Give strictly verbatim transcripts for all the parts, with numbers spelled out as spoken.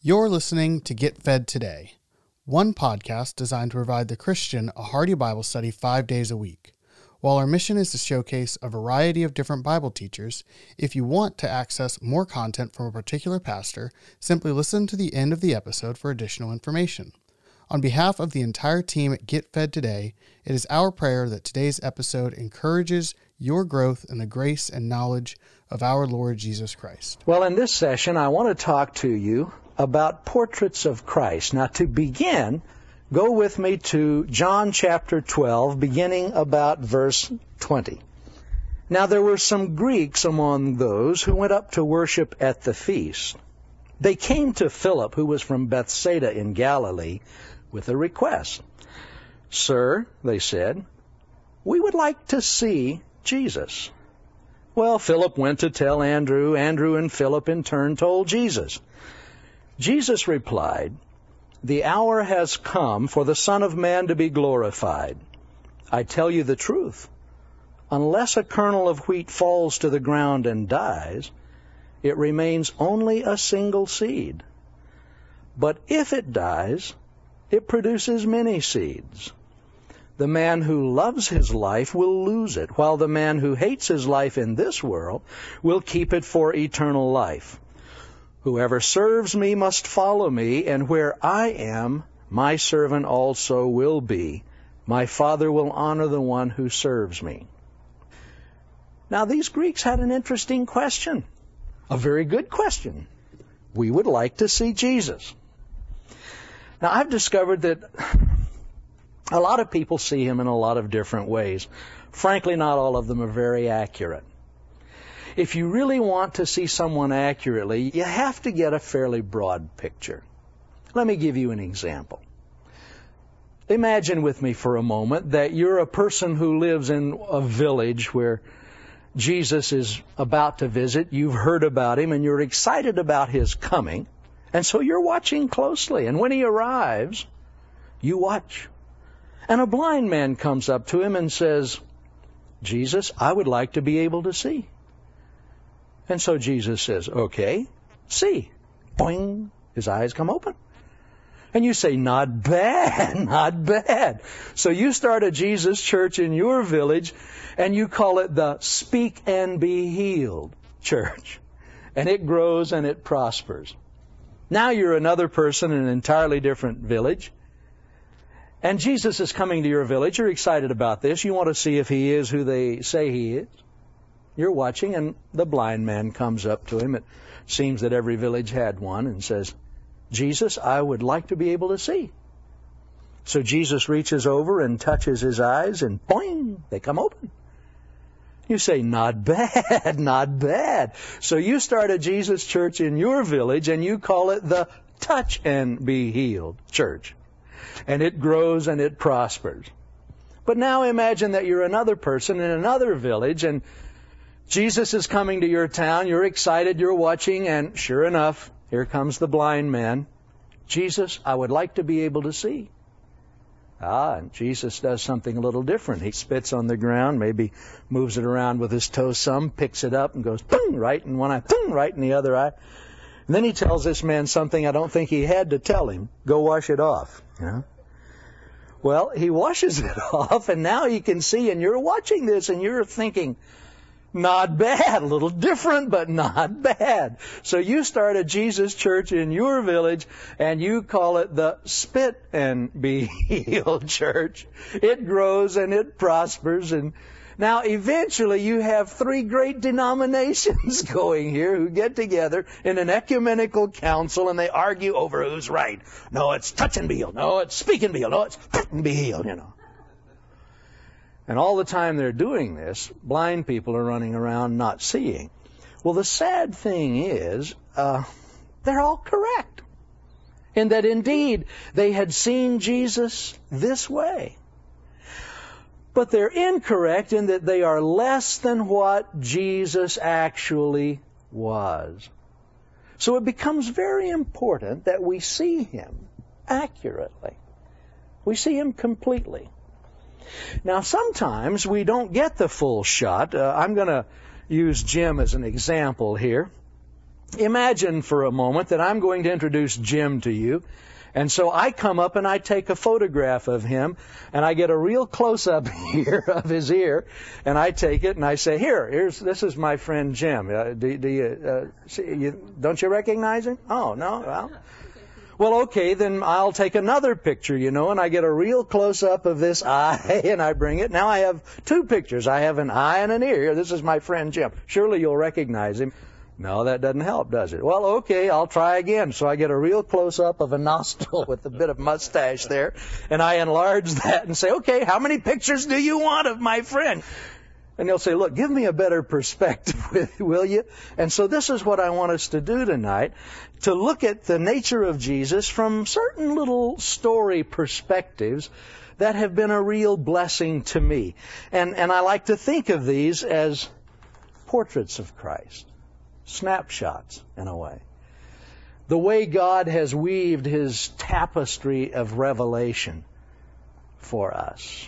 You're listening to Get Fed Today, one podcast designed to provide the Christian a hearty Bible study five days a week. While our mission is to showcase a variety of different Bible teachers, if you want to access more content from a particular pastor, simply listen to the end of the episode for additional information. On behalf of the entire team at Get Fed Today, it is our prayer that today's episode encourages your growth in the grace and knowledge of our Lord Jesus Christ. Well, in this session, I want to talk to you about portraits of Christ. Now, to begin, go with me to John chapter twelve, beginning about verse twenty. Now, there were some Greeks among those who went up to worship at the feast. They came to Philip, who was from Bethsaida in Galilee, with a request. "Sir," they said, "we would like to see Jesus." Well, Philip went to tell Andrew. Andrew and Philip in turn told Jesus. Jesus replied, "The hour has come for the Son of Man to be glorified. I tell you the truth. Unless a kernel of wheat falls to the ground and dies, it remains only a single seed. But if it dies, it produces many seeds. The man who loves his life will lose it, while the man who hates his life in this world will keep it for eternal life. Whoever serves me must follow me, and where I am, my servant also will be. My Father will honor the one who serves me." Now, these Greeks had an interesting question, a very good question. We would like to see Jesus. Now, I've discovered that a lot of people see him in a lot of different ways. Frankly, not all of them are very accurate. If you really want to see someone accurately, you have to get a fairly broad picture. Let me give you an example. Imagine with me for a moment that you're a person who lives in a village where Jesus is about to visit. You've heard about him and you're excited about his coming. And so you're watching closely. And when he arrives, you watch. And a blind man comes up to him and says, "Jesus, I would like to be able to see." And so Jesus says, "Okay, see." Boing, his eyes come open. And you say, "Not bad, not bad." So you start a Jesus church in your village, and you call it the Speak and Be Healed Church. And it grows and it prospers. Now you're another person in an entirely different village. And Jesus is coming to your village. You're excited about this. You want to see if he is who they say he is. You're watching, and the blind man comes up to him. It seems that every village had one, and says, "Jesus, I would like to be able to see." So Jesus reaches over and touches his eyes, and boing, they come open. You say, "Not bad, not bad." So you start a Jesus church in your village, and you call it the Touch and Be Healed Church. And it grows and it prospers. But now imagine that you're another person in another village, and Jesus is coming to your town. You're excited, you're watching, and sure enough, here comes the blind man. "Jesus, I would like to be able to see." Ah, and Jesus does something a little different. He spits on the ground, maybe moves it around with his toe some, picks it up and goes, boom, right in one eye, boom, right in the other eye. And then he tells this man something I don't think he had to tell him. "Go wash it off." You know? Well, he washes it off, and now he can see, and you're watching this, and you're thinking, not bad, a little different, but not bad. So you start a Jesus church in your village, and you call it the Spit and Be Healed Church. It grows and it prospers, and now eventually you have three great denominations going here who get together in an ecumenical council, and they argue over who's right. No, it's touch and be healed. No, it's speak and be healed. No, it's spit and be healed, you know. And all the time they're doing this, blind people are running around not seeing. Well, the sad thing is, uh, they're all correct. In that indeed, they had seen Jesus this way. But they're incorrect in that they are less than what Jesus actually was. So it becomes very important that we see him accurately. We see him completely. Now, sometimes we don't get the full shot. Uh, I'm going to use Jim as an example here. imagine for a moment that I'm going to introduce Jim to you. And so I come up and I take a photograph of him, and I get a real close-up here of his ear, and I take it and I say, here, here's this is my friend Jim. Uh, do, do you, uh, see, you, don't you recognize him? Oh, no? Well, well, okay, then I'll take another picture, you know, and I get a real close-up of this eye, and I bring it. Now I have two pictures. I have an eye and an ear. This is my friend Jim. Surely you'll recognize him. No, that doesn't help, does it? Well, okay, I'll try again. So I get a real close-up of a nostril with a bit of mustache there, and I enlarge that and say, okay, how many pictures do you want of my friend? And they'll say, look, give me a better perspective, will you? And so this is what I want us to do tonight, to look at the nature of Jesus from certain little story perspectives that have been a real blessing to me. And, and I like to think of these as portraits of Christ. Snapshots, in a way. The way God has weaved His tapestry of revelation for us.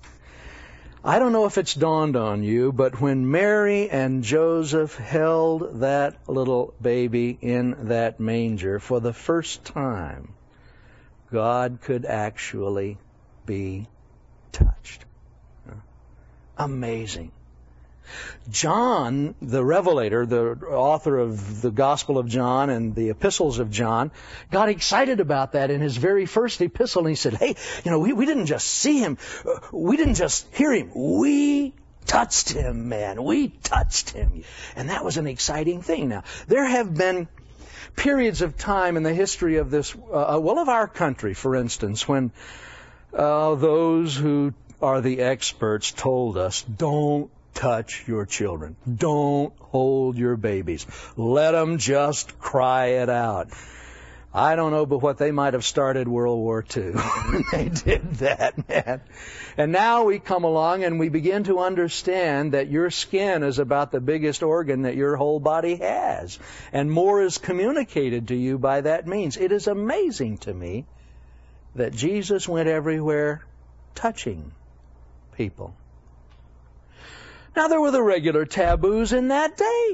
I don't know if it's dawned on you, but when Mary and Joseph held that little baby in that manger for the first time, God could actually be touched. Amazing. John, the Revelator, the author of the Gospel of John and the Epistles of John, got excited about that in his very first epistle. And he said, hey, you know, we, we didn't just see him. We didn't just hear him. We touched him, man. We touched him. And that was an exciting thing. Now, there have been periods of time in the history of this, uh, well, of our country, for instance, when uh, those who are the experts told us, don't touch your children. Don't hold your babies. Let them just cry it out. I don't know, but what they might have started World War Two when they did that, man. And now we come along and we begin to understand that your skin is about the biggest organ that your whole body has. And more is communicated to you by that means. It is amazing to me that Jesus went everywhere touching people. Now, there were the regular taboos in that day.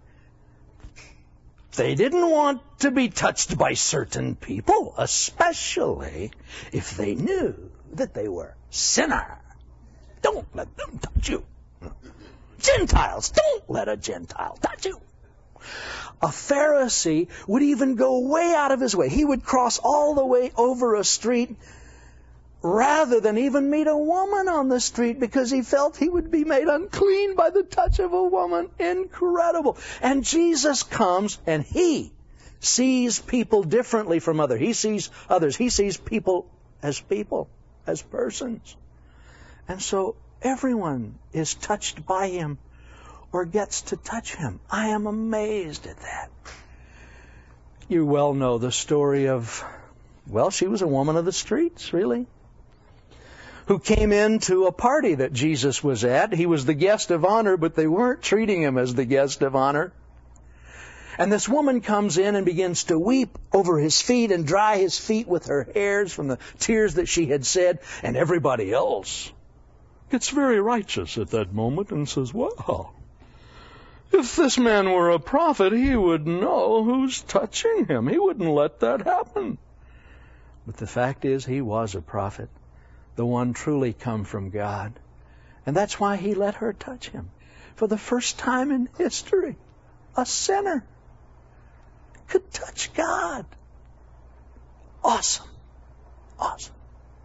They didn't want to be touched by certain people, especially if they knew that they were sinner. Don't let them touch you. Gentiles, don't let a Gentile touch you. A Pharisee would even go way out of his way. He would cross all the way over a street rather than even meet a woman on the street because he felt he would be made unclean by the touch of a woman. Incredible. And Jesus comes and He sees people differently from others. He sees others. He sees people as people, as persons. And so everyone is touched by Him or gets to touch Him. I am amazed at that. You well know the story of, well, she was a woman of the streets, really, who came into a party that Jesus was at. He was the guest of honor, but they weren't treating Him as the guest of honor. And this woman comes in and begins to weep over His feet and dry His feet with her hairs from the tears that she had shed. And everybody else gets very righteous at that moment and says, well, if this man were a prophet, he would know who's touching him. He wouldn't let that happen. But the fact is, he was a prophet, the one truly come from God. And that's why He let her touch him. For the first time in history, a sinner could touch God. Awesome. Awesome.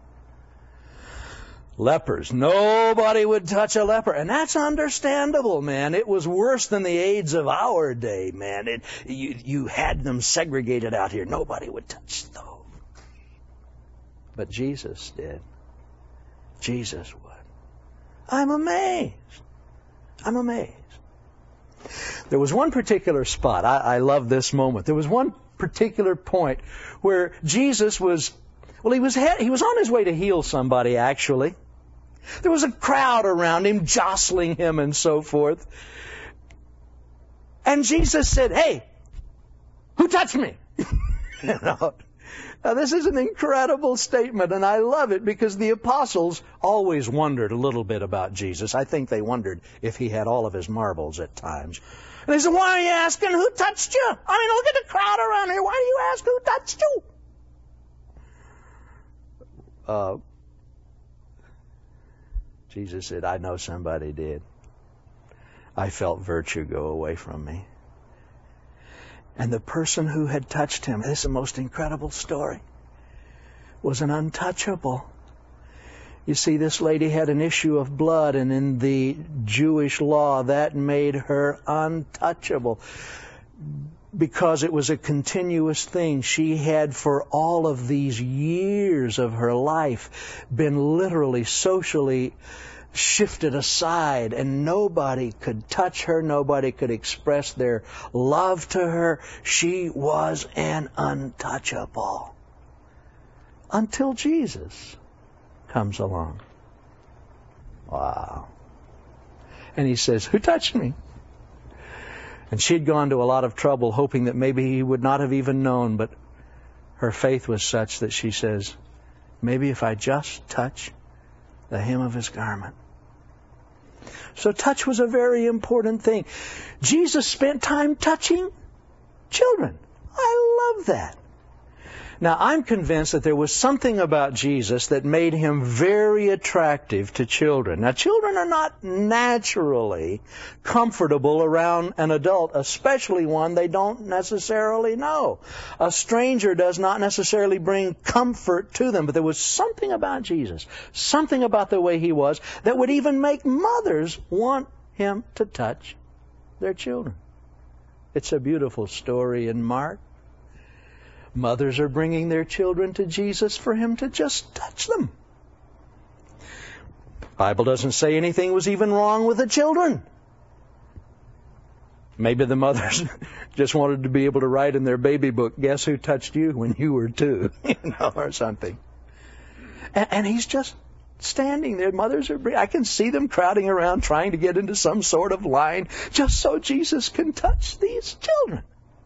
Lepers. Nobody would touch a leper. And that's understandable, man. It was worse than the AIDS of our day, man. It, you, you had them segregated out here. Nobody would touch those. But Jesus did. Jesus would. I'm amazed. I'm amazed. There was one particular spot. I, I love this moment. There was one particular point where Jesus was, well, he was he was on his way to heal somebody, actually. There was a crowd around him, jostling him and so forth. And Jesus said, hey, who touched me? You know? Now, this is an incredible statement, and I love it because the apostles always wondered a little bit about Jesus. I think they wondered if he had all of his marbles at times. And they said, why are you asking who touched you? I mean, look at the crowd around here. Why do you ask who touched you? Uh, Jesus said, I know somebody did. I felt virtue go away from me. And the person who had touched him, this is the most incredible story, was an untouchable. You see, this lady had an issue of blood, and in the Jewish law, that made her untouchable because it was a continuous thing. She had, for all of these years of her life, been literally, socially shifted aside, and nobody could touch her, nobody could express their love to her. She was an untouchable. Until Jesus comes along. Wow. And he says, who touched me? And she'd gone to a lot of trouble hoping that maybe he would not have even known, but her faith was such that she says, maybe if I just touch the hem of his garment. So touch was a very important thing. Jesus spent time touching children. I love that. Now, I'm convinced that there was something about Jesus that made him very attractive to children. Now, children are not naturally comfortable around an adult, especially one they don't necessarily know. A stranger does not necessarily bring comfort to them, but there was something about Jesus, something about the way he was, that would even make mothers want him to touch their children. It's a beautiful story in Mark. Mothers are bringing their children to Jesus for him to just touch them. The Bible doesn't say anything was even wrong with the children. Maybe the mothers just wanted to be able to write in their baby book, guess who touched you when you were two, you know, or something. And, and he's just standing there. Mothers are, I can see them crowding around trying to get into some sort of line just so Jesus can touch these children.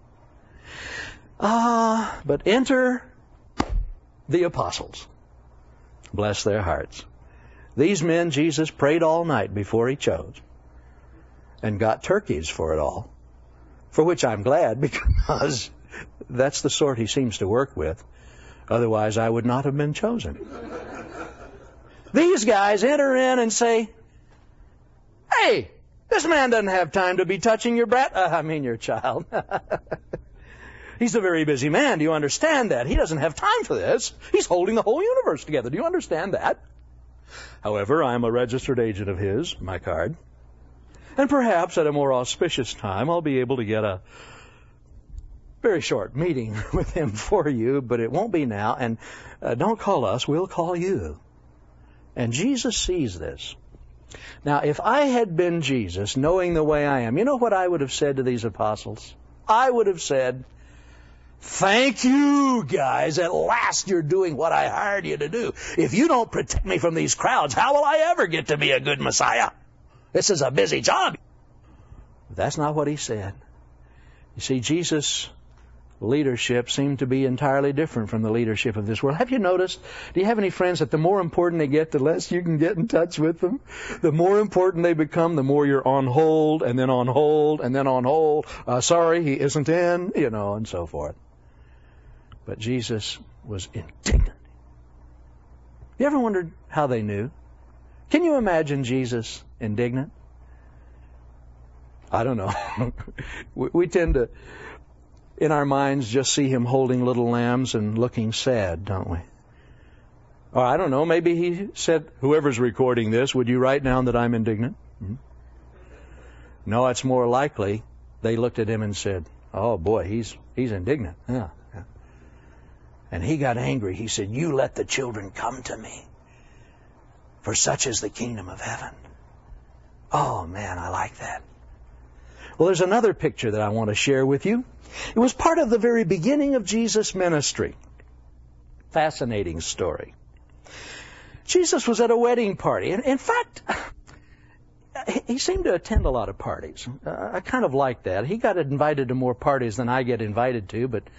Ah, uh, but enter the apostles. Bless their hearts. These men Jesus prayed all night before he chose and got turkeys for it all, for which I'm glad because that's the sort he seems to work with. Otherwise, I would not have been chosen. These guys enter in and say, hey, this man doesn't have time to be touching your brat. Uh, I mean your child. He's a very busy man. Do you understand that? He doesn't have time for this. He's holding the whole universe together. Do you understand that? However, I'm a registered agent of his, my card. And perhaps at a more auspicious time, I'll be able to get a very short meeting with him for you, but it won't be now. And uh, don't call us, we'll call you. And Jesus sees this. Now, if I had been Jesus, knowing the way I am, you know what I would have said to these apostles? I would have said, thank you, guys. At last you're doing what I hired you to do. If you don't protect me from these crowds, how will I ever get to be a good Messiah? This is a busy job. But that's not what he said. You see, Jesus' leadership seemed to be entirely different from the leadership of this world. Have you noticed? Do you have any friends that the more important they get, the less you can get in touch with them? The more important they become, the more you're on hold, and then on hold, and then on hold. Uh, sorry, he isn't in, you know, and so forth. But Jesus was indignant. You ever wondered how they knew? Can you imagine Jesus indignant? I don't know. we, we tend to, in our minds, just see him holding little lambs and looking sad, don't we? Or I don't know, maybe he said, whoever's recording this, would you write down that I'm indignant? Hmm? No, it's more likely they looked at him and said, oh boy, he's he's indignant. Yeah. And he got angry. He said, you let the children come to me, for such is the kingdom of heaven. Oh, man, I like that. Well, there's another picture that I want to share with you. It was part of the very beginning of Jesus' ministry. Fascinating story. Jesus was at a wedding party. And in fact, he seemed to attend a lot of parties. Uh, I kind of like that. He got invited to more parties than I get invited to, but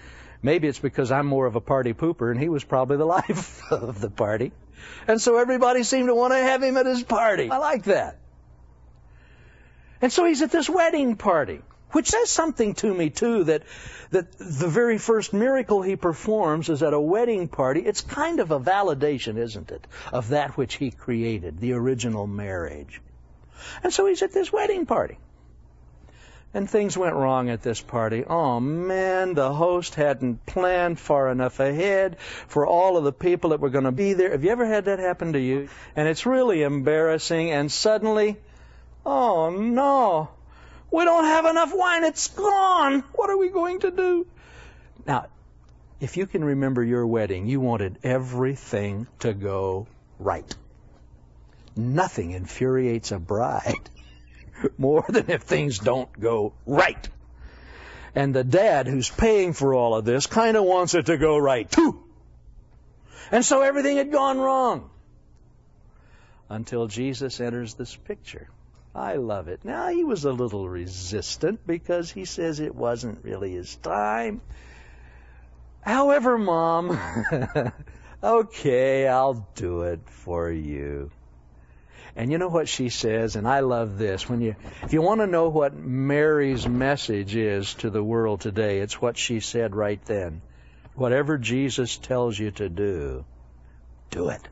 Maybe it's because I'm more of a party pooper and he was probably the life of the party. And so everybody seemed to want to have him at his party. I like that. And so he's at this wedding party, which says something to me, too, that, that the very first miracle he performs is at a wedding party. It's kind of a validation, isn't it, of that which he created, the original marriage. And so he's at this wedding party. And things went wrong at this party. Oh, man, the host hadn't planned far enough ahead for all of the people that were going to be there. Have you ever had that happen to you? And it's really embarrassing. And suddenly, oh, no, we don't have enough wine. It's gone. What are we going to do? Now, if you can remember your wedding, you wanted everything to go right. Nothing infuriates a bride more than if things don't go right. And the dad who's paying for all of this kind of wants it to go right too. And so everything had gone wrong until Jesus enters this picture. I love it. Now, he was a little resistant because he says it wasn't really his time. However, Mom, okay, I'll do it for you. And you know what she says, and I love this. When you, if you want to know what Mary's message is to the world today, it's what she said right then. Whatever Jesus tells you to do, do it.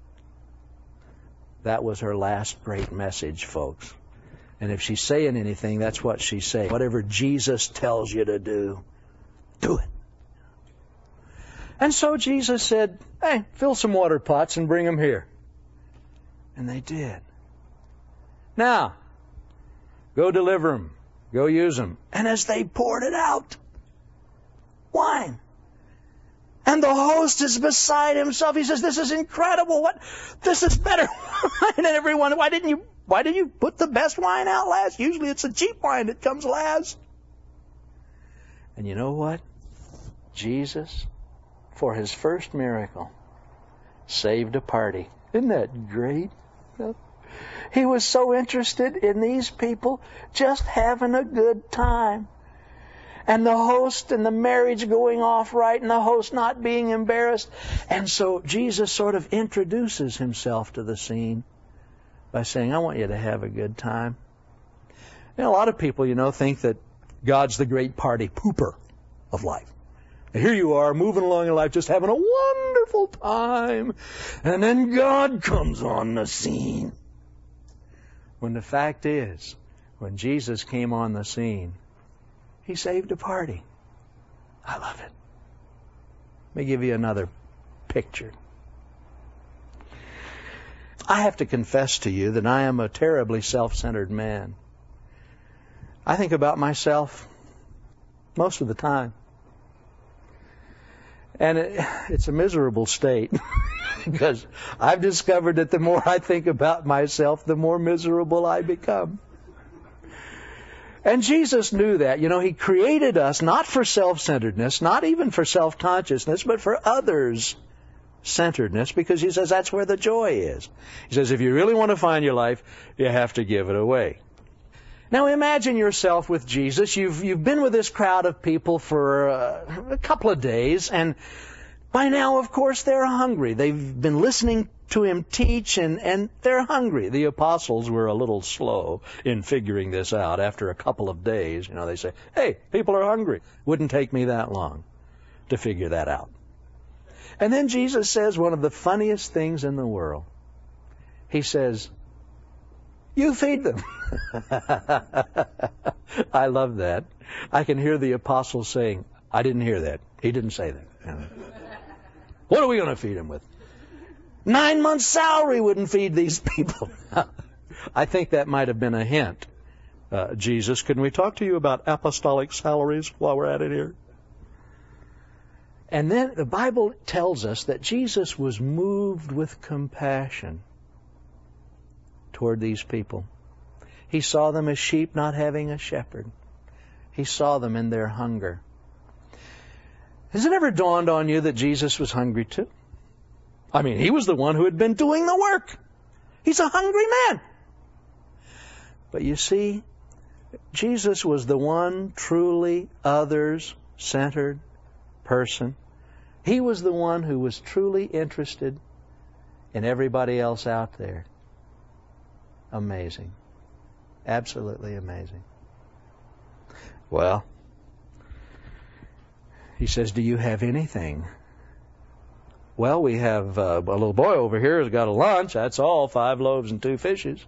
That was her last great message, folks. And if she's saying anything, that's what she's saying. Whatever Jesus tells you to do, do it. And so Jesus said, hey, fill some water pots and bring them here. And they did. Now, go deliver them. Go use them. And as they poured it out, wine. And the host is beside himself. He says, this is incredible. What? This is better wine than everyone. Why didn't you, why did you put the best wine out last? Usually it's the cheap wine that comes last. And you know what? Jesus, for his first miracle, saved a party. Isn't that great? He was so interested in these people just having a good time. And the host and the marriage going off right and the host not being embarrassed. And so Jesus sort of introduces himself to the scene by saying, I want you to have a good time. You know, a lot of people, you know, think that God's the great party pooper of life. And here you are, moving along in life, just having a wonderful time. And then God comes on the scene. When the fact is, when Jesus came on the scene, he saved a party. I love it. Let me give you another picture. I have to confess to you that I am a terribly self-centered man. I think about myself most of the time. And it, it's a miserable state because I've discovered that the more I think about myself, the more miserable I become. And Jesus knew that. You know, he created us not for self-centeredness, not even for self-consciousness, but for others-centeredness, because he says that's where the joy is. He says if you really want to find your life, you have to give it away. Now imagine yourself with Jesus. You've you've been with this crowd of people for uh, a couple of days, and by now, of course, they're hungry. They've been listening to him teach, and, and they're hungry. The apostles were a little slow in figuring this out. After a couple of days, you know, they say, hey, people are hungry. Wouldn't take me that long to figure that out. And then Jesus says one of the funniest things in the world. He says, you feed them. I love that. I can hear the apostles saying, I didn't hear that. He didn't say that. What are we going to feed them with? Nine months' salary wouldn't feed these people. I think that might have been a hint. Uh, Jesus, can we talk to you about apostolic salaries while we're at it here? And then the Bible tells us that Jesus was moved with compassion toward these people. He saw them as sheep not having a shepherd. He saw them in their hunger. Has it ever dawned on you that Jesus was hungry too? I mean, he was the one who had been doing the work. He's a hungry man. But you see, Jesus was the one truly others-centered person. He was the one who was truly interested in everybody else out there. Amazing. Absolutely amazing. Well, he says, do you have anything? Well, we have uh, a little boy over here who's got a lunch. That's all, five loaves and two fishes.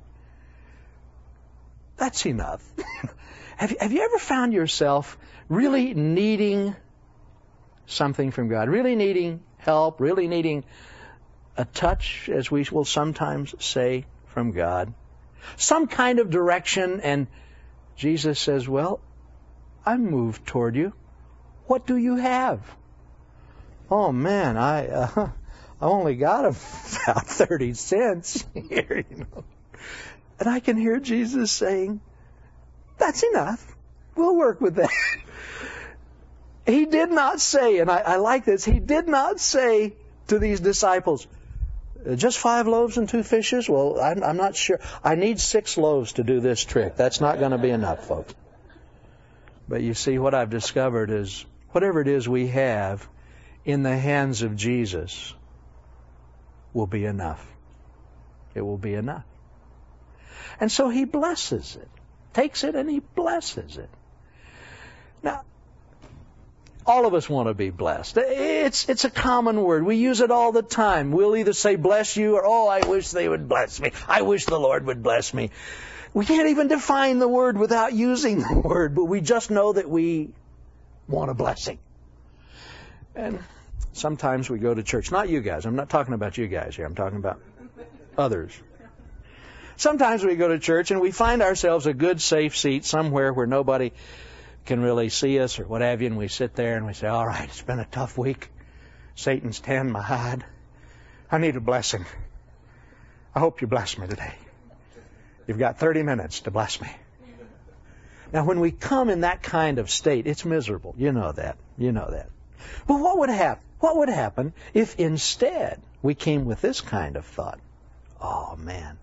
That's enough. have, you, have you ever found yourself really needing something from God, really needing help, really needing a touch, as we will sometimes say, from God? Some kind of direction, and Jesus says, well, I'm moved toward you. What do you have? Oh man, I uh, I only got about thirty cents here, you know. And I can hear Jesus saying, that's enough. We'll work with that. He did not say, and I, I like this, he did not say to these disciples, just five loaves and two fishes? Well, I'm, I'm not sure. I need six loaves to do this trick. That's not going to be enough, folks. But you see, what I've discovered is whatever it is we have in the hands of Jesus will be enough. It will be enough. And so he blesses it. Takes it and he blesses it. Now, all of us want to be blessed. It's it's a common word. We use it all the time. We'll either say bless you or, oh, I wish they would bless me. I wish the Lord would bless me. We can't even define the word without using the word, but we just know that we want a blessing. And sometimes we go to church. Not you guys. I'm not talking about you guys here. I'm talking about others. Sometimes we go to church and we find ourselves a good, safe seat somewhere where nobody can really see us or what have you, and we sit there and we say, all right, it's been a tough week. Satan's tanned my hide. I need a blessing. I hope you bless me today. You've got thirty minutes to bless me. Now, when we come in that kind of state, it's miserable. You know that. You know that. But what would happen? What would happen if instead we came with this kind of thought? Oh, man,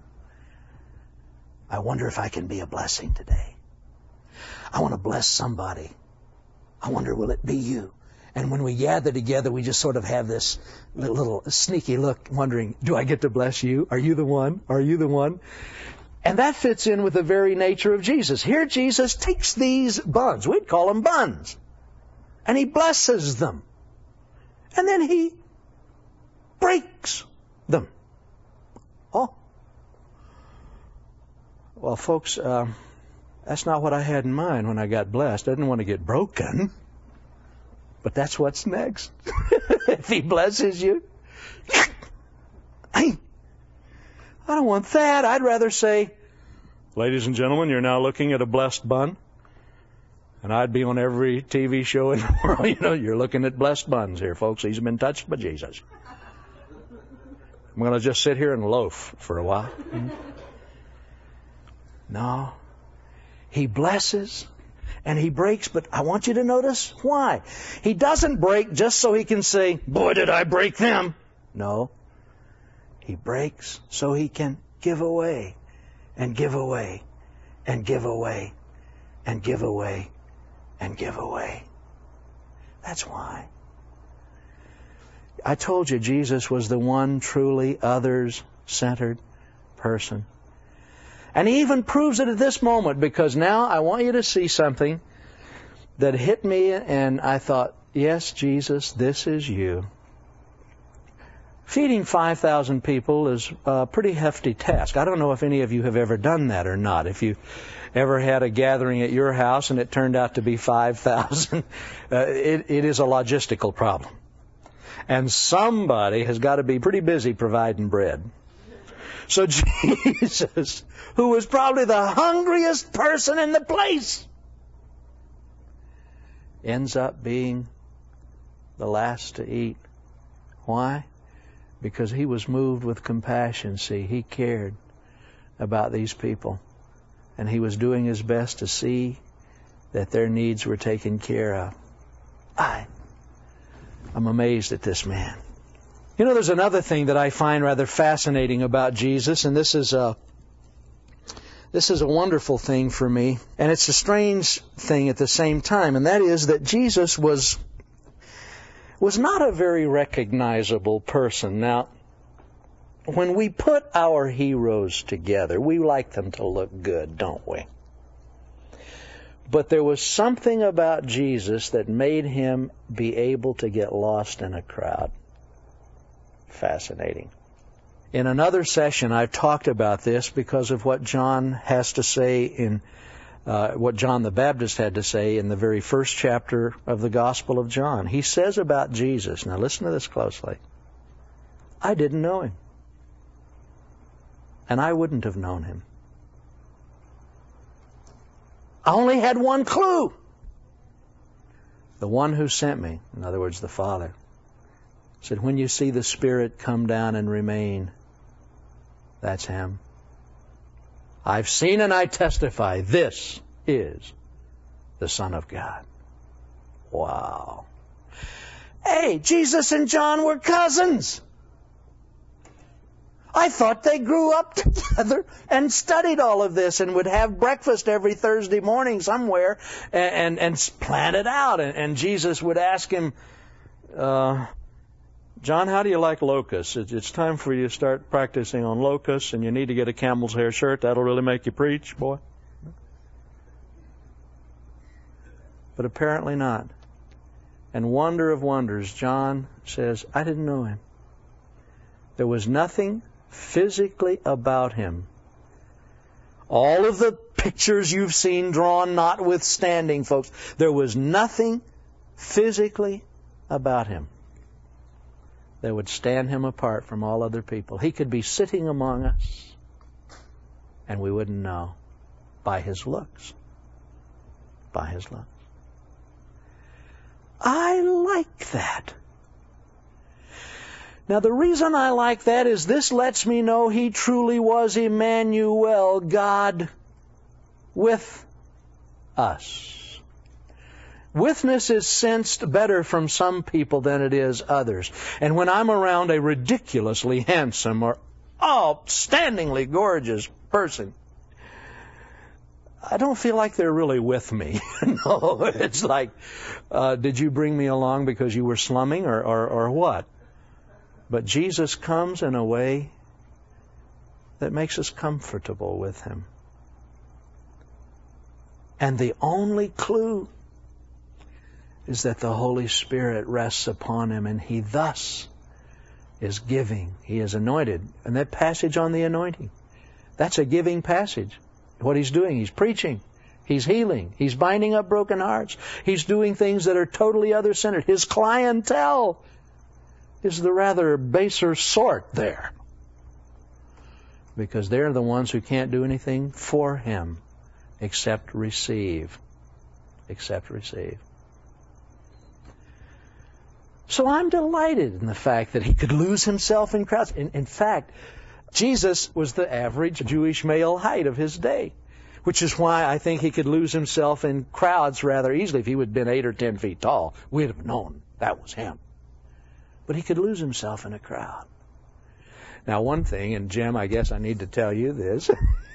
I wonder if I can be a blessing today. I want to bless somebody. I wonder, will it be you? And when we gather together, we just sort of have this little sneaky look, wondering, do I get to bless you? Are you the one? Are you the one? And that fits in with the very nature of Jesus. Here Jesus takes these buns, we'd call them buns, and he blesses them. And then he breaks them. Oh. Well, folks, uh, that's not what I had in mind when I got blessed. I didn't want to get broken. But that's what's next. If he blesses you, I don't want that. I'd rather say, ladies and gentlemen, you're now looking at a blessed bun. And I'd be on every T V show in the world. You know, you're looking at blessed buns here, folks. He's been touched by Jesus. I'm going to just sit here and loaf for a while. No. He blesses and he breaks, but I want you to notice why. He doesn't break just so he can say, boy, did I break them. No. He breaks so he can give away and give away and give away and give away and give away. That's why. I told you Jesus was the one truly others-centered person. And he even proves it at this moment, because now I want you to see something that hit me, and I thought, yes, Jesus, this is you. Feeding five thousand people is a pretty hefty task. I don't know if any of you have ever done that or not. If you ever had a gathering at your house and it turned out to be five thousand, uh, it, it is a logistical problem. And somebody has got to be pretty busy providing bread. So Jesus, who was probably the hungriest person in the place, ends up being the last to eat. Why? Because he was moved with compassion. See, he cared about these people. And he was doing his best to see that their needs were taken care of. I, I'm amazed at this man. You know, there's another thing that I find rather fascinating about Jesus, and this is a this is a wonderful thing for me, and it's a strange thing at the same time, and that is that Jesus was was not a very recognizable person. Now, when we put our heroes together, we like them to look good, don't we? But there was something about Jesus that made him be able to get lost in a crowd. Fascinating. In another session, I've talked about this because of what John has to say in uh, what John the Baptist had to say in the very first chapter of the Gospel of John. He says about Jesus, now listen to this closely, I didn't know him, and I wouldn't have known him. I only had one clue. The one who sent me, in other words, the Father, said, when you see the Spirit come down and remain, that's him. I've seen and I testify, this is the Son of God. Wow. Hey, Jesus and John were cousins. I thought they grew up together and studied all of this and would have breakfast every Thursday morning somewhere and, and, and plan it out. And, and Jesus would ask him, uh, John, how do you like locusts? It's time for you to start practicing on locusts, and you need to get a camel's hair shirt. That'll really make you preach, boy. But apparently not. And wonder of wonders, John says, I didn't know him. There was nothing physically about him. All of the pictures you've seen drawn notwithstanding, folks, there was nothing physically about him that would stand him apart from all other people. He could be sitting among us, and we wouldn't know by his looks. By his looks. I like that. Now, the reason I like that is this lets me know he truly was Emmanuel, God with us. Witness is sensed better from some people than it is others. And when I'm around a ridiculously handsome or outstandingly gorgeous person, I don't feel like they're really with me. No, it's like, uh, did you bring me along because you were slumming or, or, or what? But Jesus comes in a way that makes us comfortable with him. And the only clue is that the Holy Spirit rests upon him, and he thus is giving. He is anointed. And that passage on the anointing, that's a giving passage. What he's doing, he's preaching. He's healing. He's binding up broken hearts. He's doing things that are totally other-centered. His clientele is the rather baser sort there, because they're the ones who can't do anything for him except receive. Except receive. So I'm delighted in the fact that he could lose himself in crowds. In, in fact, Jesus was the average Jewish male height of his day, which is why I think he could lose himself in crowds rather easily. If he would have been eight or ten feet tall, we'd have known that was him. But he could lose himself in a crowd. Now, one thing, and Jim, I guess I need to tell you this,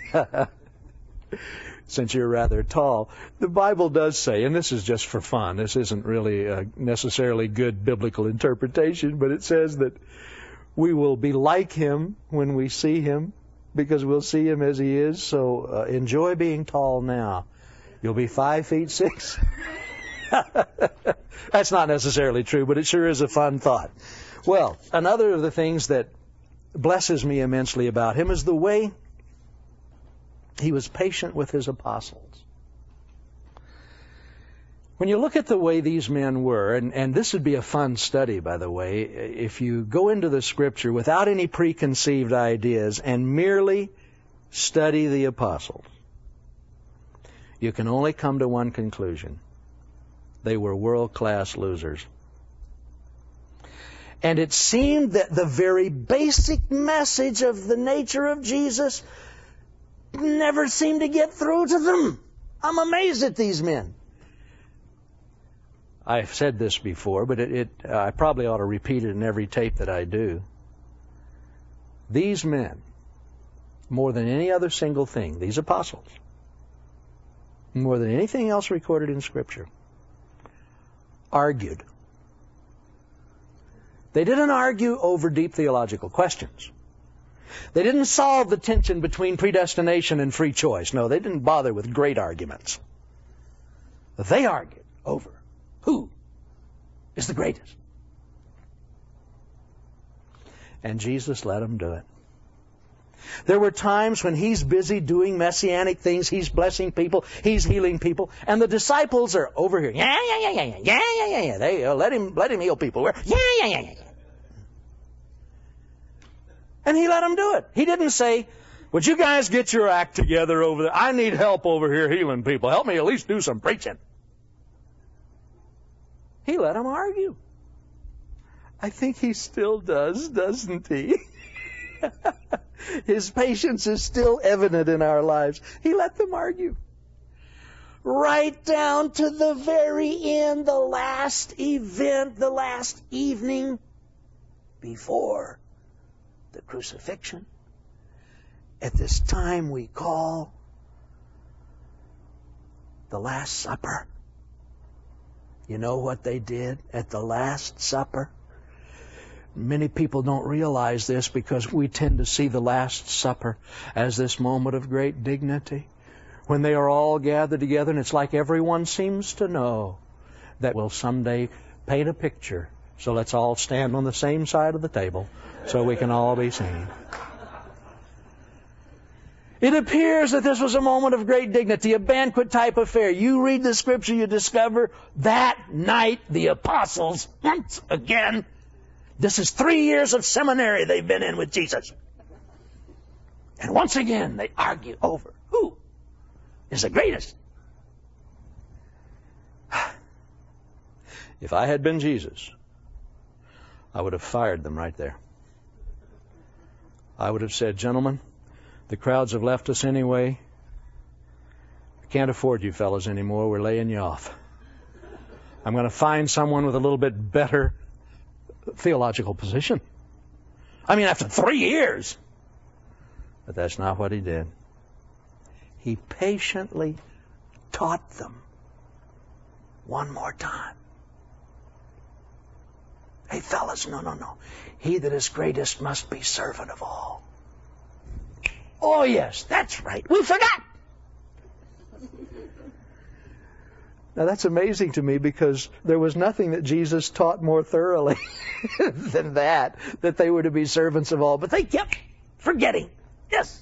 since you're rather tall, the Bible does say, and this is just for fun, this isn't really a necessarily good biblical interpretation, but it says that we will be like him when we see him, because we'll see him as he is. So uh, enjoy being tall now. You'll be five feet six. That's not necessarily true, but it sure is a fun thought. Well, another of the things that blesses me immensely about him is the way he was patient with his apostles. When you look at the way these men were, and, and this would be a fun study, by the way, if you go into the Scripture without any preconceived ideas and merely study the apostles, you can only come to one conclusion. They were world-class losers. And it seemed that the very basic message of the nature of Jesus never seemed to get through to them. I'm amazed at these men. I've said this before, but it, it uh, I probably ought to repeat it in every tape that I do. These men, more than any other single thing, these apostles, more than anything else recorded in Scripture, argued They didn't argue over deep theological questions. They didn't solve the tension between predestination and free choice. No, they didn't bother with great arguments. They argued over who is the greatest. And Jesus let them do it. There were times when he's busy doing messianic things. He's blessing people. He's healing people. And the disciples are over here. Yeah, yeah, yeah, yeah, yeah, yeah, yeah, yeah, yeah. They, uh, let him, let him heal people. We're, yeah, yeah, yeah, yeah, yeah. And he let them do it. He didn't say, would you guys get your act together over there? I need help over here healing people. Help me at least do some preaching. He let them argue. I think he still does, doesn't he? His patience is still evident in our lives. He let them argue. Right down to the very end, the last event, the last evening before the crucifixion. At this time we call the Last Supper. You know what they did at the Last Supper? Many people don't realize this because we tend to see the Last Supper as this moment of great dignity when they are all gathered together, and it's like everyone seems to know that we'll someday paint a picture. So let's all stand on the same side of the table so we can all be seen. It appears that this was a moment of great dignity, a banquet type affair. You read the scripture, you discover that night the apostles, once again, this is three years of seminary they've been in with Jesus. And once again, they argue over who is the greatest. If I had been Jesus, I would have fired them right there. I would have said, gentlemen, the crowds have left us anyway. I can't afford you fellas anymore. We're laying you off. I'm going to find someone with a little bit better theological position. I mean, after three years. But that's not what he did. He patiently taught them one more time. Hey, fellas, no, no, no. He that is greatest must be servant of all. Oh, yes, that's right. We forgot. Now, that's amazing to me because there was nothing that Jesus taught more thoroughly than that, that they were to be servants of all. But they kept forgetting. Yes.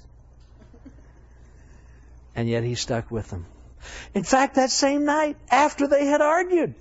And yet he stuck with them. In fact, that same night, after they had argued,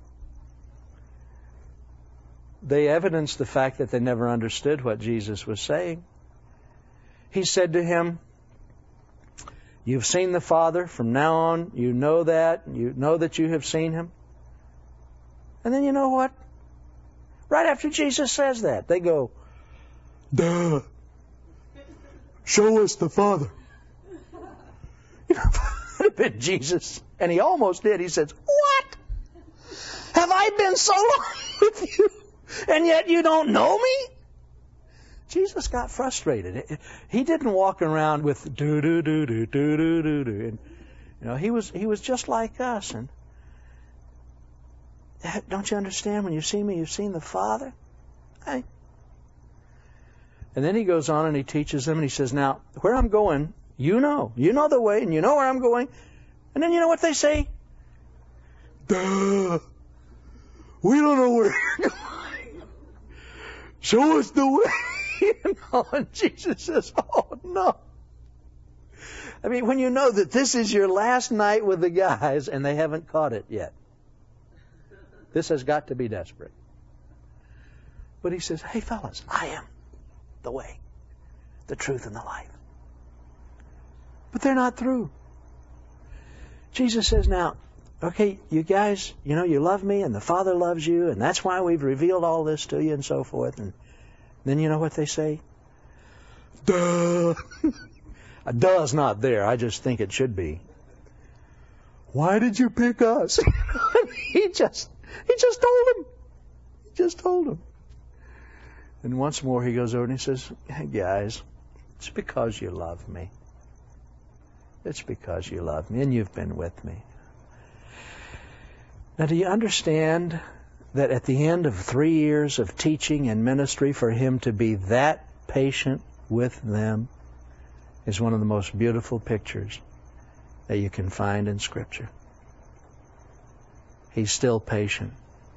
they evidenced the fact that they never understood what Jesus was saying. He said to him, you've seen the Father. From now on, you know that. You know that you have seen Him. And then you know what? Right after Jesus says that, they go, duh. Show us the Father. You know, it would have been Jesus. And he almost did. He says, what? Have I been so long with you? And yet you don't know me? Jesus got frustrated. He didn't walk around with do do do do do do do do. And you know, he was he was just like us. And don't you understand? When you see me, you've seen the Father. I... And then he goes on and he teaches them, and he says, "Now, where I'm going, you know, you know the way, and you know where I'm going." And then you know what they say? Duh. We don't know where you're going. Show us the way. You know, and Jesus says, oh, no. I mean, when you know that this is your last night with the guys and they haven't caught it yet, this has got to be desperate. But he says, hey, fellas, I am the way, the truth, and the life. But they're not through. Jesus says, now, okay, you guys, you know, you love me and the Father loves you, and that's why we've revealed all this to you and so forth. And then you know what they say? Duh. Duh's not there. I just think it should be. Why did you pick us? he just, he just told him. He just told him. And once more he goes over and he says, hey guys, it's because you love me. It's because you love me and you've been with me. Now, do you understand that at the end of three years of teaching and ministry, for him to be that patient with them is one of the most beautiful pictures that you can find in Scripture. He's still patient.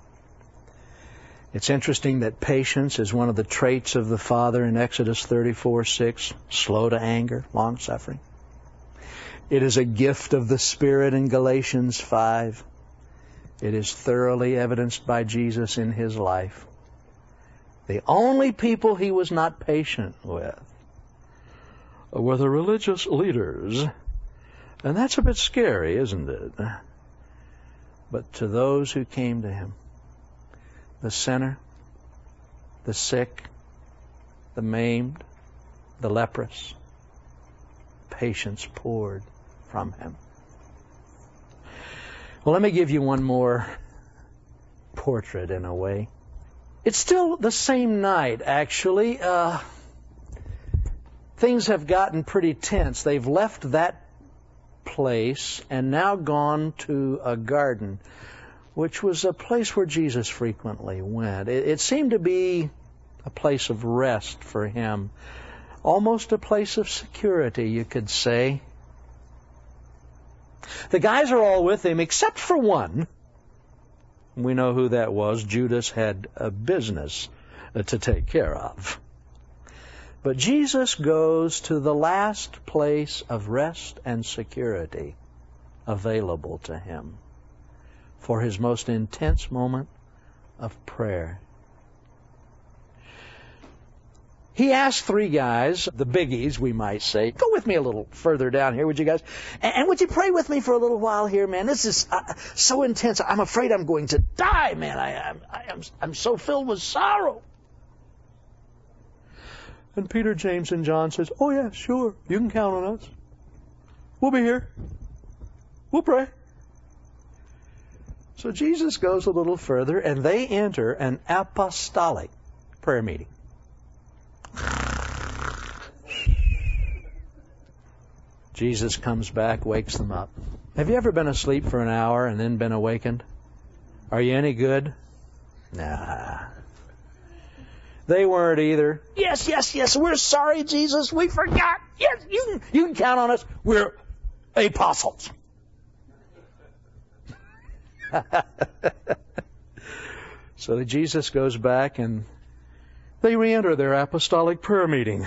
It's interesting that patience is one of the traits of the Father in Exodus thirty-four six, slow to anger, long-suffering. It is a gift of the Spirit in Galatians five. It is thoroughly evidenced by Jesus in his life. The only people he was not patient with were the religious leaders. And that's a bit scary, isn't it? But to those who came to him, the sinner, the sick, the maimed, the leprous, patience poured from him. Well, let me give you one more portrait in a way. It's still the same night, actually. Uh, things have gotten pretty tense. They've left that place and now gone to a garden, which was a place where Jesus frequently went. It, it seemed to be a place of rest for him, almost a place of security, you could say. The guys are all with him except for one. We know who that was. Judas had a business to take care of. But Jesus goes to the last place of rest and security available to him for his most intense moment of prayer. He asked three guys, the biggies, we might say, go with me a little further down here, would you guys? And, and would you pray with me for a little while here, man? This is uh, so intense. I'm afraid I'm going to die, man. I am, I am, I'm so filled with sorrow. And Peter, James, and John says, oh yeah, sure. You can count on us. We'll be here. We'll pray. So Jesus goes a little further, and they enter an apostolic prayer meeting. Jesus comes back, wakes them up. Have you ever been asleep for an hour and then been awakened? Are you any good? Nah. They weren't either. Yes, yes, yes, we're sorry, Jesus. We forgot. Yes, you can, you can count on us. We're apostles. So Jesus goes back and they re-enter their apostolic prayer meeting.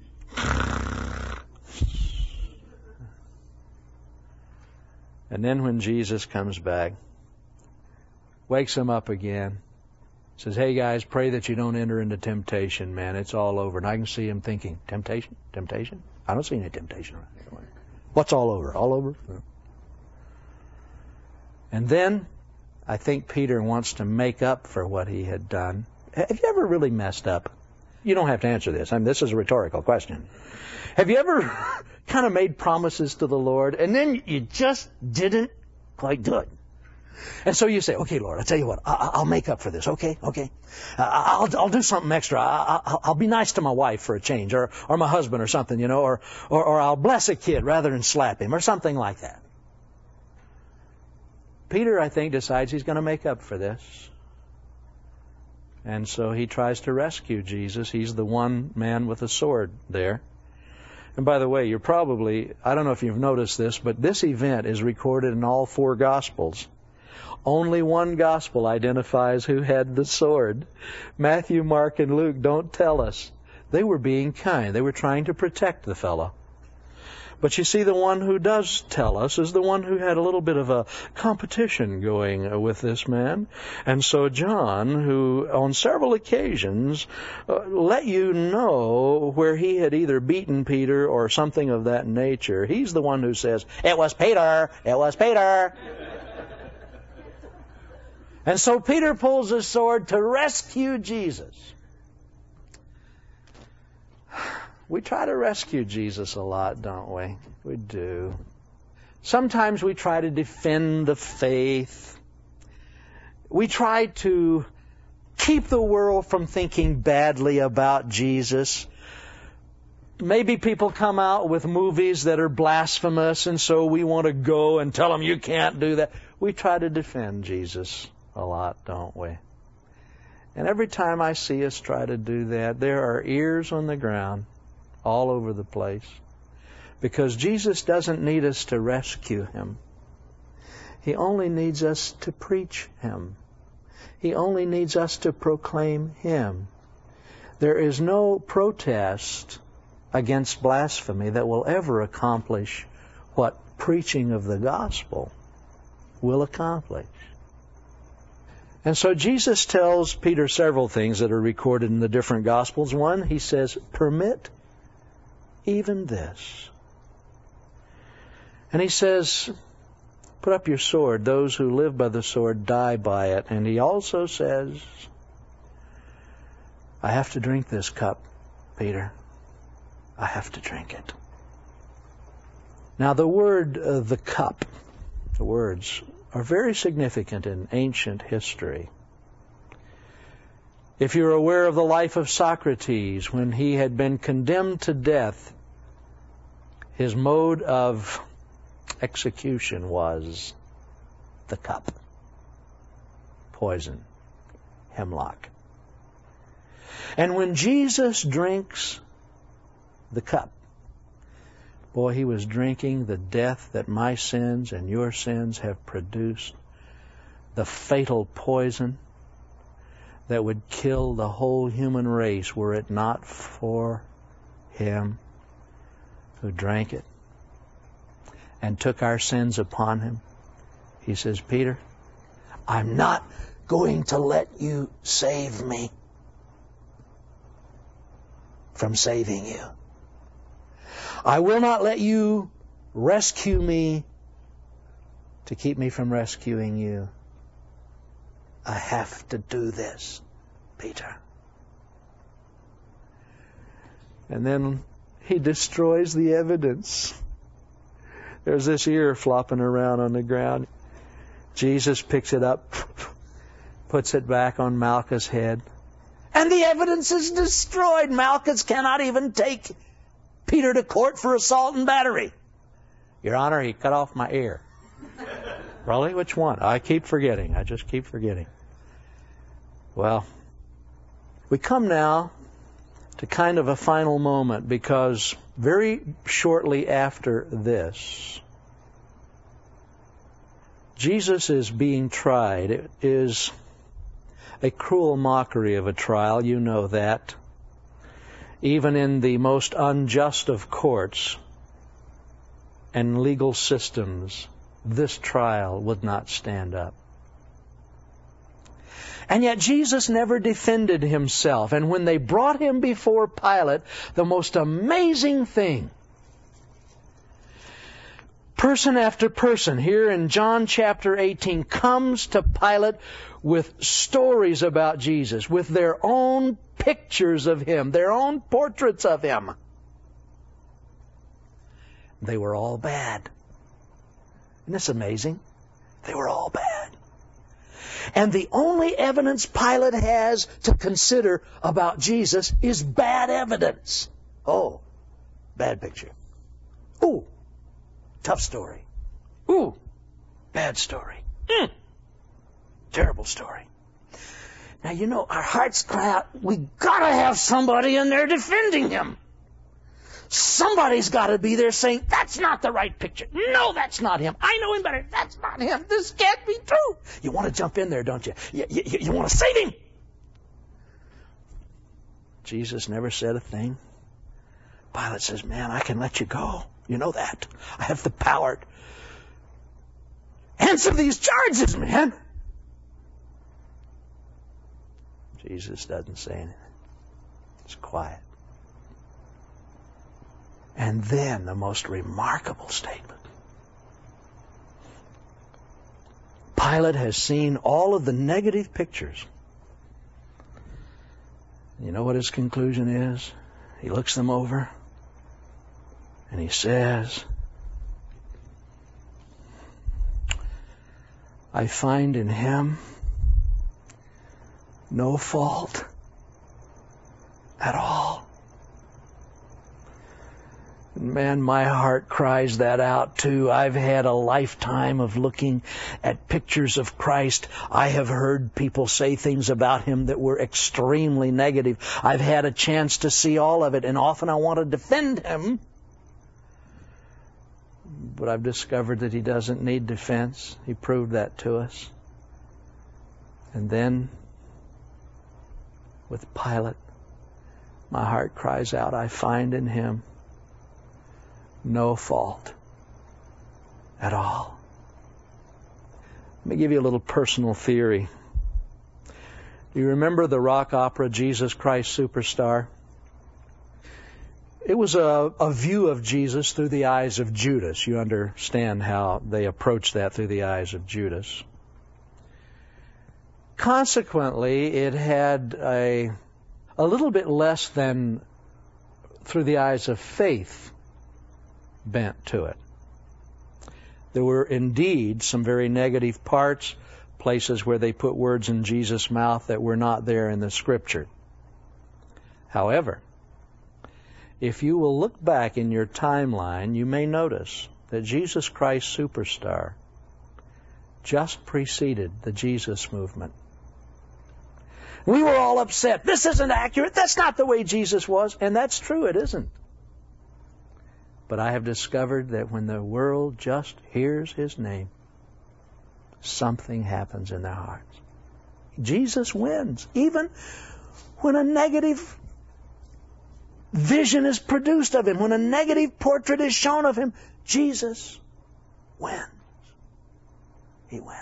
And then when Jesus comes back, wakes them up again, says, hey guys, pray that you don't enter into temptation, man. It's all over. And I can see him thinking, temptation? Temptation? I don't see any temptation around here. What's all over? All over? No. And then I think Peter wants to make up for what he had done. Have you ever really messed up? You don't have to answer this. I mean, this is a rhetorical question. Have you ever kind of made promises to the Lord and then you just didn't quite do it? And so you say, okay, Lord, I'll tell you what, I'll, I'll make up for this. Okay, okay. Uh, I'll, I'll do something extra. I'll, I'll, I'll be nice to my wife for a change, or, or my husband or something, you know, or, or, or I'll bless a kid rather than slap him or something like that. Peter, I think, decides he's going to make up for this. And so he tries to rescue Jesus. He's the one man with a sword there. And by the way, you're probably, I don't know if you've noticed this, but this event is recorded in all four Gospels. Only one Gospel identifies who had the sword. Matthew, Mark, and Luke don't tell us. They were being kind. They were trying to protect the fellow. But you see, the one who does tell us is the one who had a little bit of a competition going with this man. And so John, who on several occasions uh, let you know where he had either beaten Peter or something of that nature, he's the one who says, it was Peter, it was Peter. And so Peter pulls his sword to rescue Jesus. We try to rescue Jesus a lot, don't we? We do. Sometimes we try to defend the faith. We try to keep the world from thinking badly about Jesus. Maybe people come out with movies that are blasphemous, and so we want to go and tell them you can't do that. We try to defend Jesus a lot, don't we? And every time I see us try to do that, there are ears on the ground all over the place. Because Jesus doesn't need us to rescue Him. He only needs us to preach Him. He only needs us to proclaim Him. There is no protest against blasphemy that will ever accomplish what preaching of the gospel will accomplish. And so Jesus tells Peter several things that are recorded in the different Gospels. One, He says, permit even this. And He says, put up your sword. Those who live by the sword die by it. And He also says, I have to drink this cup, Peter. I have to drink it. Now the word, uh, the cup, the words are very significant in ancient history. If you're aware of the life of Socrates, when he had been condemned to death, his mode of execution was the cup. Poison. Hemlock. And when Jesus drinks the cup, boy, He was drinking the death that my sins and your sins have produced, the fatal poison that would kill the whole human race were it not for Him who drank it and took our sins upon Him. He says, Peter, I'm not going to let you save me from saving you. I will not let you rescue me to keep me from rescuing you. I have to do this, Peter. And then He destroys the evidence. There's this ear flopping around on the ground. Jesus picks it up, puts it back on Malchus' head, and the evidence is destroyed. Malchus cannot even take Peter to court for assault and battery. Your Honor, he cut off my ear. Really? Which one? I keep forgetting. I just keep forgetting. Well, we come now to kind of a final moment, because very shortly after this, Jesus is being tried. It is a cruel mockery of a trial. You know that. Even in the most unjust of courts and legal systems, this trial would not stand up. And yet Jesus never defended Himself. And when they brought Him before Pilate, the most amazing thing, person after person here in John chapter eighteen comes to Pilate with stories about Jesus, with their own pictures of Him, their own portraits of Him. They were all bad. Isn't this amazing? They were all bad. And the only evidence Pilate has to consider about Jesus is bad evidence. Oh, bad picture. Ooh, tough story. Ooh, bad story. Mm, terrible story. Now, you know, our hearts cry out, we gotta have somebody in there defending Him. Somebody's got to be there saying, that's not the right picture. No, that's not Him. I know Him better. That's not Him. This can't be true. You want to jump in there, don't you? You, you, you want to save Him. Jesus never said a thing. Pilate says, man, I can let you go. You know that. I have the power. Answer these charges, man. Jesus doesn't say anything. It's quiet. And then the most remarkable statement. Pilate has seen all of the negative pictures. You know what his conclusion is? He looks them over and he says, I find in Him no fault at all. Man, my heart cries that out too. I've had a lifetime of looking at pictures of Christ. I have heard people say things about Him that were extremely negative. I've had a chance to see all of it, and often I want to defend Him. But I've discovered that He doesn't need defense. He proved that to us. And then, with Pilate, my heart cries out, I find in Him no fault at all. Let me give you a little personal theory. Do you remember the rock opera Jesus Christ Superstar? It was a, a view of Jesus through the eyes of Judas. You understand how they approached that through the eyes of Judas. Consequently, it had a, a little bit less than through the eyes of faith bent to it. There were indeed some very negative parts, places where they put words in Jesus' mouth that were not there in the Scripture. However, if you will look back in your timeline, you may notice that Jesus Christ Superstar just preceded the Jesus movement. We were all upset. This isn't accurate. That's not the way Jesus was. And that's true, it isn't. But I have discovered that when the world just hears His name, something happens in their hearts. Jesus wins. Even when a negative vision is produced of Him, when a negative portrait is shown of Him, Jesus wins. He wins.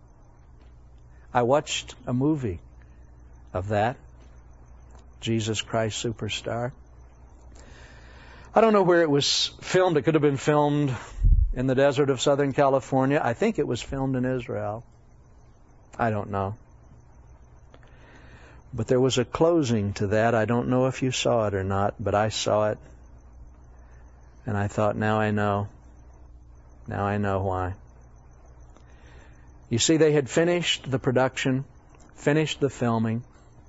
I watched a movie of that, Jesus Christ Superstar. I don't know where it was filmed. It could have been filmed in the desert of Southern California. I think it was filmed in Israel. I don't know. But there was a closing to that. I don't know if you saw it or not, but I saw it. And I thought, now I know. Now I know why. You see, they had finished the production, finished the filming.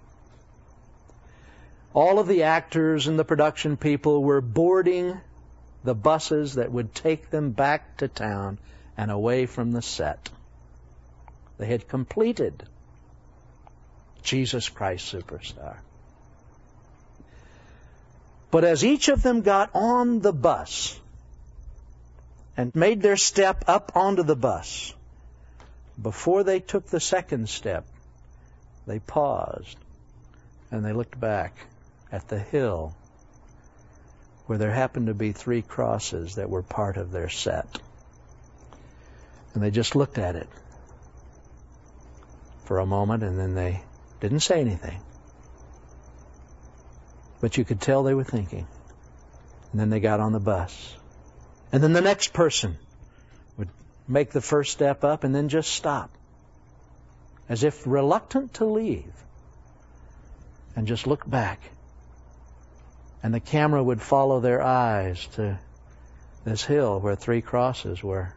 All of the actors and the production people were boarding the buses that would take them back to town and away from the set. They had completed Jesus Christ Superstar. But as each of them got on the bus and made their step up onto the bus, before they took the second step, they paused and they looked back at the hill where there happened to be three crosses that were part of their set. And they just looked at it for a moment, and then they didn't say anything. But you could tell they were thinking. And then they got on the bus. And then the next person would make the first step up and then just stop, as if reluctant to leave, and just look back. And the camera would follow their eyes to this hill where three crosses were.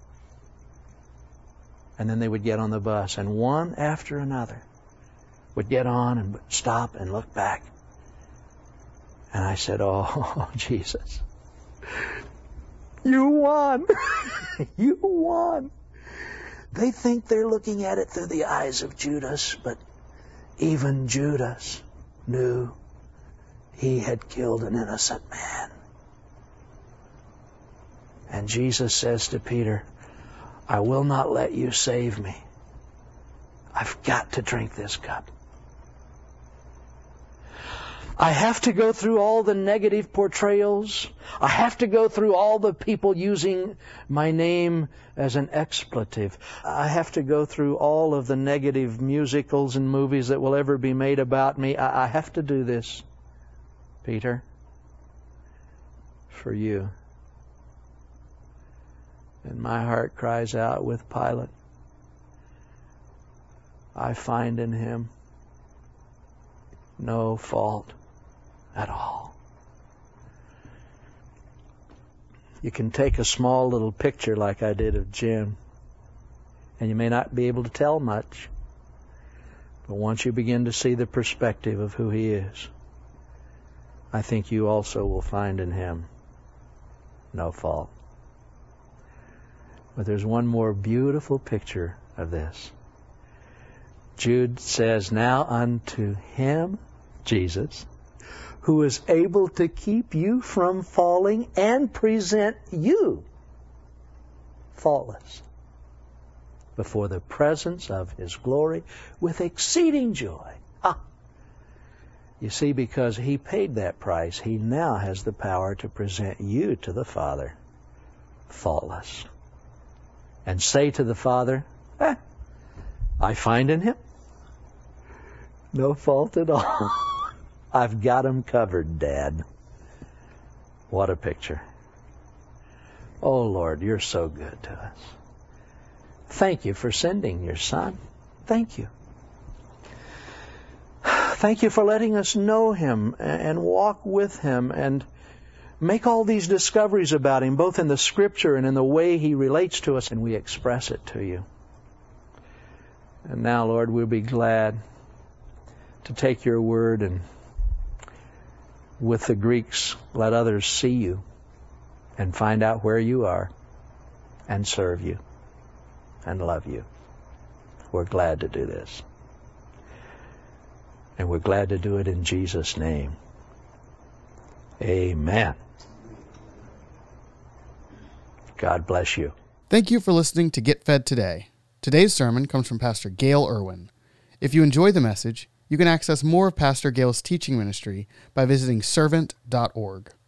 And then they would get on the bus, and one after another would get on and stop and look back. And I said, oh, Jesus, you won. You won. They think they're looking at it through the eyes of Judas, but even Judas knew he had killed an innocent man. And Jesus says to Peter, I will not let you save me. I've got to drink this cup. I have to go through all the negative portrayals. I have to go through all the people using my name as an expletive. I have to go through all of the negative musicals and movies that will ever be made about me. I, I have to do this, Peter, for you. And my heart cries out with Pilate, I find in him no fault at all. You can take a small little picture like I did of Jim, and you may not be able to tell much, but once you begin to see the perspective of who he is, I think you also will find in him no fault. But there's one more beautiful picture of this. Jude says, now unto him, Jesus, who is able to keep you from falling and present you faultless before the presence of his glory with exceeding joy. Ah. You see, because he paid that price, he now has the power to present you to the Father faultless. And say to the Father, eh, I find in him no fault at all. I've got him covered, Dad. What a picture. Oh, Lord, you're so good to us. Thank you for sending your Son. Thank you. Thank you for letting us know him and walk with him and make all these discoveries about him, both in the Scripture and in the way he relates to us, and we express it to you. And now, Lord, we'll be glad to take your word and with the Greeks, let others see you and find out where you are and serve you and love you. We're glad to do this. And we're glad to do it in Jesus' name. Amen. God bless you. Thank you for listening to Get Fed Today. Today's sermon comes from Pastor Gail Irwin. If you enjoy the message, you can access more of Pastor Gail's teaching ministry by visiting servant dot org.